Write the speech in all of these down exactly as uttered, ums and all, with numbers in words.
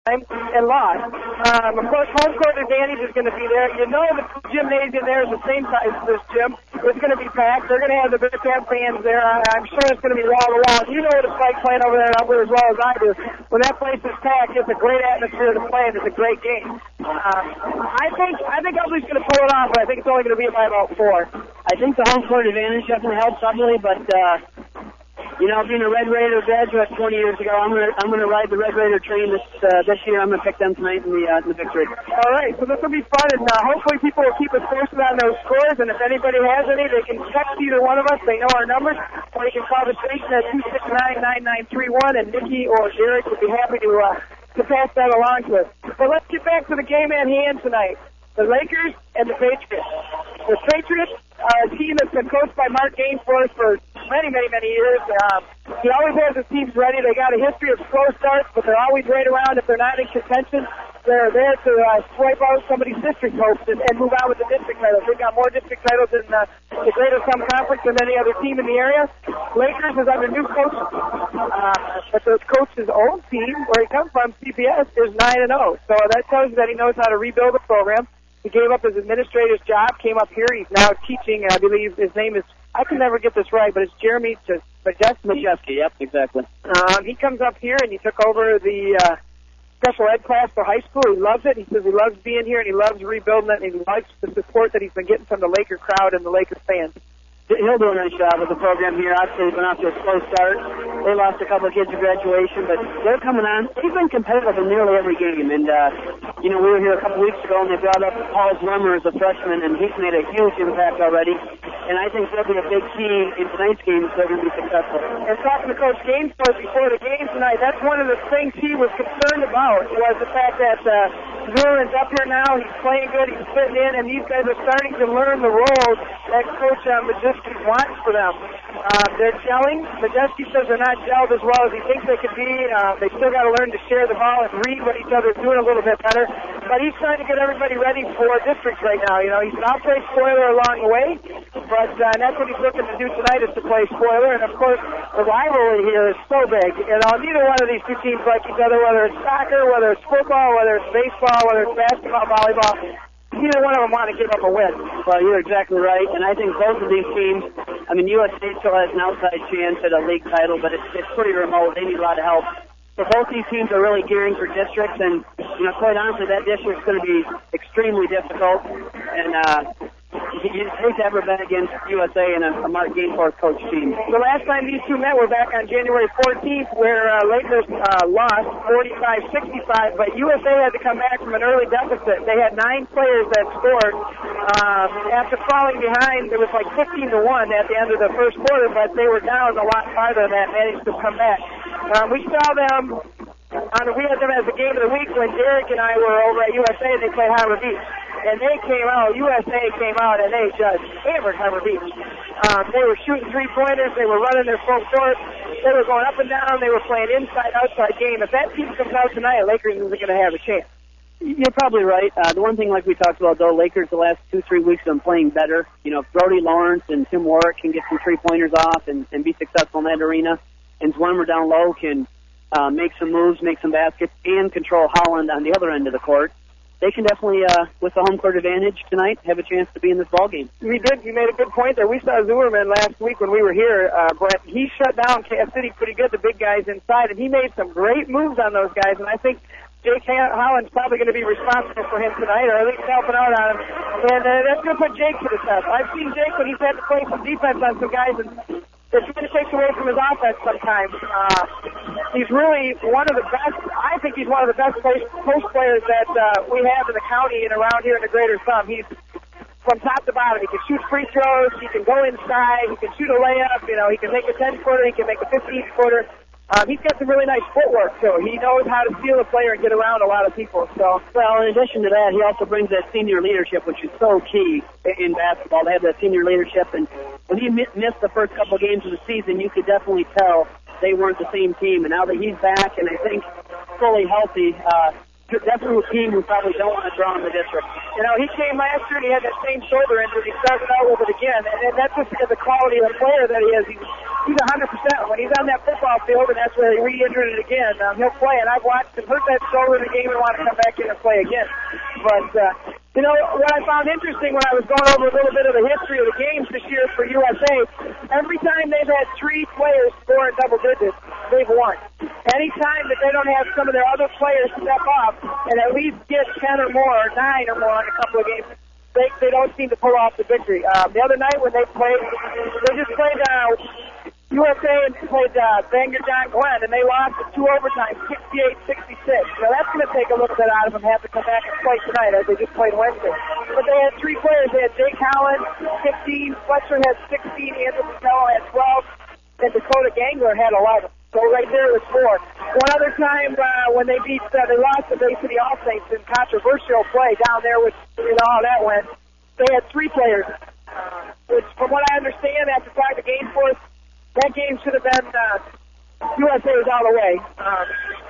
time and lost. Um, of course, home court advantage is going to be there. You know the gymnasium there is the same size as this gym. It's going to be packed. They're going to have the Bearcat fans there. I, I'm sure it's going to be wall-to-wall. You know what it's like playing over there in Upper as well as I do. When that place is packed, it's a great atmosphere to play, and it's a great game. Uh, I think I think Ubly's going to pull it off, but I think it's only going to be by about four. I think the home court advantage definitely helps Ubly, but uh, you know, being a Red Raider graduate twenty years ago, I'm gonna I'm gonna ride the Red Raider train this uh, this year. I'm gonna pick them tonight in the uh, in the victory. All right, so this will be fun, and uh, hopefully people will keep us posted on those scores. And if anybody has any, they can text either one of us. They know our numbers, or you can call the station at two six nine nine nine three one, and Nikki or Derek would be happy to uh, to pass that along to us. But let's get back to the game at hand tonight. The Lakers and the Patriots. The Patriots are a team that's been coached by Mark Gainsborough for many, many, many years. Um, he always has his teams ready. They got a history of slow starts, but they're always right around. If they're not in contention, they're there to uh, swipe out somebody's district hopes and, and move on with the district titles. They've got more district titles in uh, the Greater Sun Conference than any other team in the area. Lakers is under new coach, uh, but the coach's old team, where he comes from, C P S, is nine and oh. So that tells you that he knows how to rebuild a program. He gave up his administrator's job, came up here. He's now teaching, and I believe his name is, I can never get this right, but it's Jeremy Majeski. Majeski, yep, exactly. Um, he comes up here, and he took over the uh, special ed class for high school. He loves it. He says he loves being here, and he loves rebuilding it, and he likes the support that he's been getting from the Laker crowd and the Lakers fans. He'll do a nice job with the program here. Obviously, they've been off to a slow start. They lost a couple of kids to graduation, but they're coming on. They've been competitive in nearly every game. And, uh, you know, we were here a couple weeks ago, and they brought up Paul Zwemmer as a freshman, and he's made a huge impact already. And I think that'll be a big key in tonight's game if they're going to be successful. And talking to Coach Gainsborough before the game tonight, that's one of the things he was concerned about, was the fact that uh, Zurin's up here now. He's playing good. He's fitting in, and these guys are starting to learn the roles that Coach uh, Majeski wants for them. Uh, they're gelling. Majeski says they're not gelled as well as he thinks they could be. Uh, they still got to learn to share the ball and read what each other's doing a little bit better. But he's trying to get everybody ready for districts right now. You know, he's not playing spoiler along the way, but uh, that's what he's looking to do tonight, is to play spoiler. And of course, the rivalry here is so big. You know, neither one of these two teams like each other, whether it's soccer, whether it's football, whether it's baseball, whether it's basketball, volleyball. Neither one of them want to give up a win. Well, you're exactly right, and I think both of these teams, I mean, U S A still has an outside chance at a league title, but it's, it's pretty remote. They need a lot of help. So both these teams are really gearing for districts, and, you know, quite honestly, that district's going to be extremely difficult, and uh, you hate to ever bet against U S A and a, a Mark Gainsborough coach team. The last time these two met were back on January fourteenth, where uh, Lakers uh, lost forty-five sixty-five, but U S A had to come back from an early deficit. They had nine players that scored. Um, after falling behind, it was like fifteen to one at the end of the first quarter, but they were down a lot farther than that, managed to come back. Um, we saw them, on, we had them as the game of the week when Derek and I were over at U S A, and they played Harbor Beach. And they came out, U S A came out, and they just hammered Harbor Beach. Um, they were shooting three-pointers. They were running their full court. They were going up and down. They were playing inside-outside game. If that team comes out tonight, Lakers isn't going to have a chance. You're probably right. Uh, the one thing, like we talked about, though, Lakers the last two, three weeks have been playing better. You know, if Brody Lawrence and Tim Warwick can get some three-pointers off and, and be successful in that arena, and Zwemmer down low can uh, make some moves, make some baskets, and control Holland on the other end of the court, they can definitely, uh, with the home court advantage tonight, have a chance to be in this ballgame. We did. You made a good point there. We saw Zuerman last week when we were here, uh, Brett. He shut down Cass City pretty good, the big guys inside, and he made some great moves on those guys, and I think Jake Holland's probably going to be responsible for him tonight, or at least helping out on him. And uh, that's going to put Jake to the test. I've seen Jake when he's had to play some defense on some guys, and it kind of takes away from his offense sometimes. Uh, he's really one of the best, I think he's one of the best post players that uh, we have in the county and around here in the Greater Sun. He's from top to bottom. He can shoot free throws, he can go inside, he can shoot a layup, you know, he can make a ten-footer, he can make a fifteen-footer. Um, he's got some really nice footwork, too. He knows how to steal a player and get around a lot of people. So, well, in addition to that, he also brings that senior leadership, which is so key in basketball, to have that senior leadership. And when he missed the first couple of games of the season, you could definitely tell they weren't the same team. And now that he's back and I think fully healthy, uh, definitely a team who probably don't want to draw in the district. You know, he came last year and he had that same shoulder injury. He started out with it again, and that's just because of the quality of the player that he is. He's he's one hundred percent. When he's on that football field, and that's where he re-injured it again, um, he'll play. And I've watched him hurt that shoulder in the game and want to come back in and play again. But, uh, you know, what I found interesting when I was going over a little bit of the history of the games this year for U S A, every time they've had three players score in double digits, they've won. Anytime that they don't have some of their other players step up and at least get ten or more, or nine or more in a couple of games, they they don't seem to pull off the victory. Um, the other night when they played, they just played uh, U S A and played uh, Bangor John Glenn, and they lost in two overtimes, sixty-eight sixty-six. Now that's going to take a little bit out of them, have to come back and play tonight as they just played Wednesday. But they had three players. They had Jake Collins, fifteen, Fletcher had sixteen, Andrew Patel had twelve, and Dakota Gangler had eleven. So right there it was four. One other time uh, when they beat, uh, they lost the Bay City All Saints in controversial play down there, which you know how that went. They had three players, uh, which from what I understand after talking to Game Force, that game should have been uh, U S A was out of the way. Um,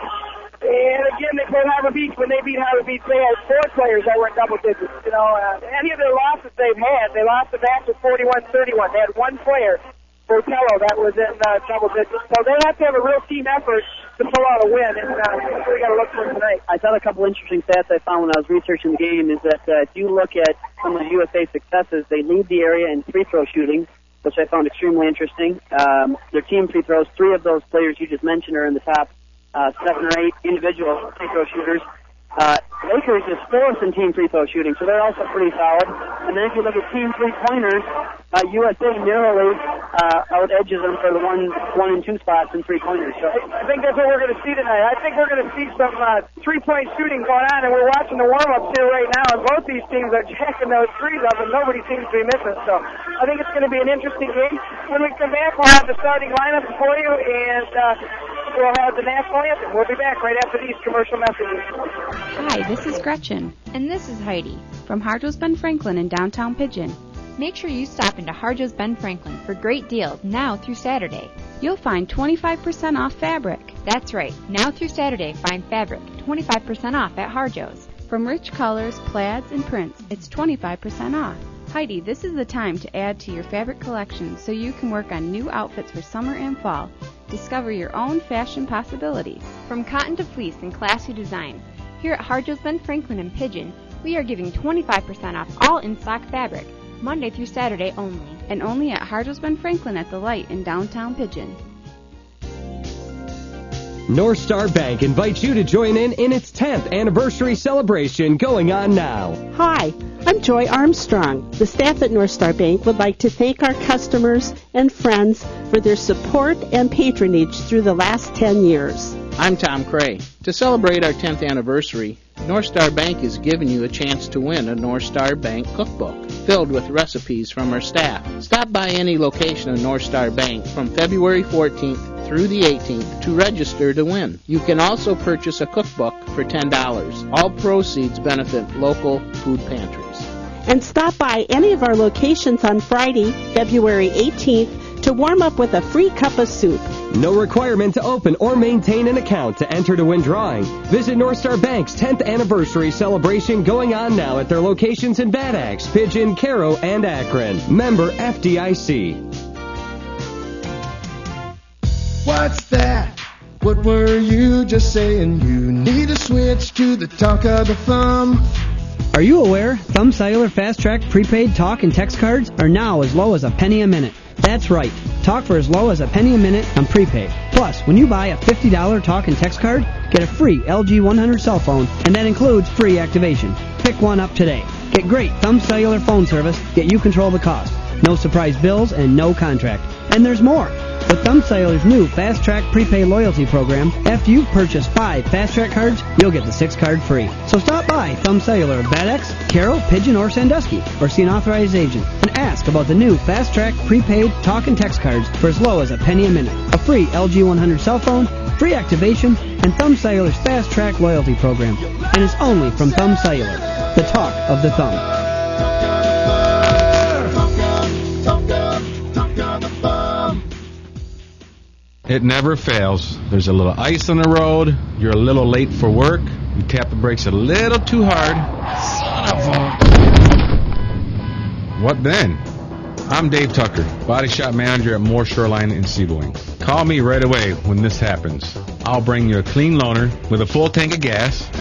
and again, they played Harbor Beach. When they beat Harbor Beach, they had four players that were in double digits. You know, uh, any of their losses they've had, they lost the match with forty-one thirty-one. They had one player, Botello, that was in uh, double digits. So they have to have a real team effort to pull out a win, and uh, that's what we got to look for tonight. I thought a couple interesting stats I found when I was researching the game is that uh, if you look at some of the U S A successes, they lead the area in free throw shooting, which I found extremely interesting. Um, their team free throws, three of those players you just mentioned are in the top uh, seven or eight individual free throw shooters. Uh, Lakers is fourth in team free throw shooting, so they're also pretty solid. And then if you look at team three-pointers, uh, U S A narrowly uh, out-edges them for the one, one and two spots in three-pointers. So I think that's what we're going to see tonight. I think we're going to see some uh, three-point shooting going on, and we're watching the warm-ups here right now, and both these teams are jacking those threes up, and nobody seems to be missing. So I think it's going to be an interesting game. When we come back, we'll have the starting lineups for you, and uh, we'll have the national anthem. We'll be back right after these commercial messages. Hi, this is Gretchen. And this is Heidi. From Harjo's Ben Franklin in downtown Pigeon. Make sure you stop into Harjo's Ben Franklin for great deals now through Saturday. You'll find twenty-five percent off fabric. That's right. Now through Saturday, find fabric twenty-five percent off at Harjo's. From rich colors, plaids, and prints, it's twenty-five percent off. Heidi, this is the time to add to your fabric collection so you can work on new outfits for summer and fall. Discover your own fashion possibilities. From cotton to fleece and classy design, here at Harjo's Ben Franklin in Pigeon, we are giving twenty-five percent off all in-stock fabric, Monday through Saturday only. And only at Harjo's Ben Franklin at the Light in downtown Pigeon. North Star Bank invites you to join in in its tenth anniversary celebration going on now. Hi, I'm Joy Armstrong. The staff at North Star Bank would like to thank our customers and friends for their support and patronage through the last ten years. I'm Tom Cray. To celebrate our tenth anniversary, North Star Bank is giving you a chance to win a North Star Bank cookbook filled with recipes from our staff. Stop by any location of North Star Bank from February fourteenth through the eighteenth to register to win. You can also purchase a cookbook for ten dollars. All proceeds benefit local food pantries. And stop by any of our locations on Friday, February eighteenth, to warm up with a free cup of soup. No requirement to open or maintain an account to enter to win drawing. Visit North Star Bank's tenth anniversary celebration going on now at their locations in Bad Axe, Pigeon, Caro, and Akron. Member F D I C. What's that? What were you just saying? You need to switch to the talk of the thumb. Are you aware Thumb Cellular Fast Track prepaid talk and text cards are now as low as a penny a minute? That's right. Talk for as low as a penny a minute on prepaid. Plus, when you buy a fifty dollars talk and text card, get a free L G one hundred cell phone, and that includes free activation. Pick one up today. Get great Thumb Cellular phone service, yet you control the cost. No surprise bills and no contract. And there's more. With Thumb Cellular's new Fast Track Prepaid Loyalty Program, after you've purchased five Fast Track cards, you'll get the sixth card free. So stop by Thumb Cellular of Bad Axe, Carroll, Pigeon, or Sandusky, or see an authorized agent, and ask about the new Fast Track Prepaid Talk and Text cards for as low as a penny a minute. A free L G one hundred cell phone, free activation, and Thumb Cellular's Fast Track Loyalty Program. And it's only from Thumb Cellular, the talk of the thumb. It never fails. There's a little ice on the road. You're a little late for work. You tap the brakes a little too hard. Son of a... What then? I'm Dave Tucker, body shop manager at Moore Shoreline in Sebring. Call me right away when this happens. I'll bring you a clean loaner with a full tank of gas